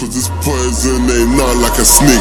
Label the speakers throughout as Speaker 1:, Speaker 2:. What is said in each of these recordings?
Speaker 1: cause this poison ain't not like a snake.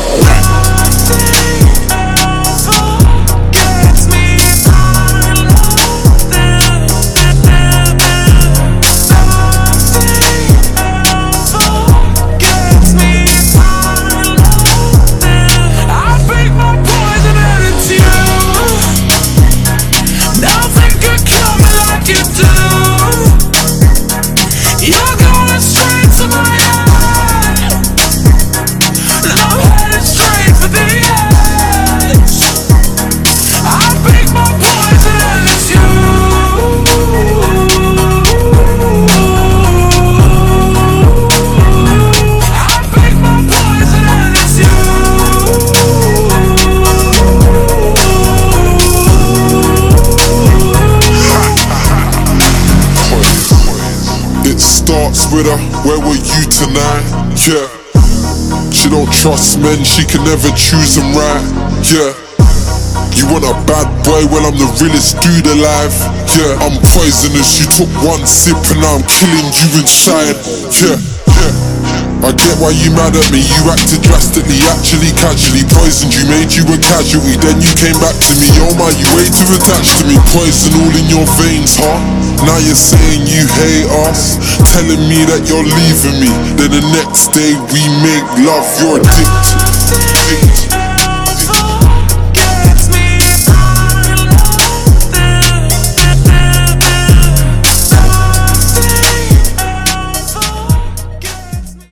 Speaker 1: Starts with her, where were you tonight? Yeah. She don't trust men, she can never choose them right. Yeah. You want a bad boy, well I'm the realest dude alive. Yeah. I'm poisonous, you took one sip and now I'm killing you inside. Yeah. I get why you mad at me, you acted drastically, actually casually poisoned you, made you a casualty, then you came back to me. Oh my, you way too attached to me, poison all in your veins, huh? Now you're saying you hate us, telling me that you're leaving me, then the next day we make love, you're addicted.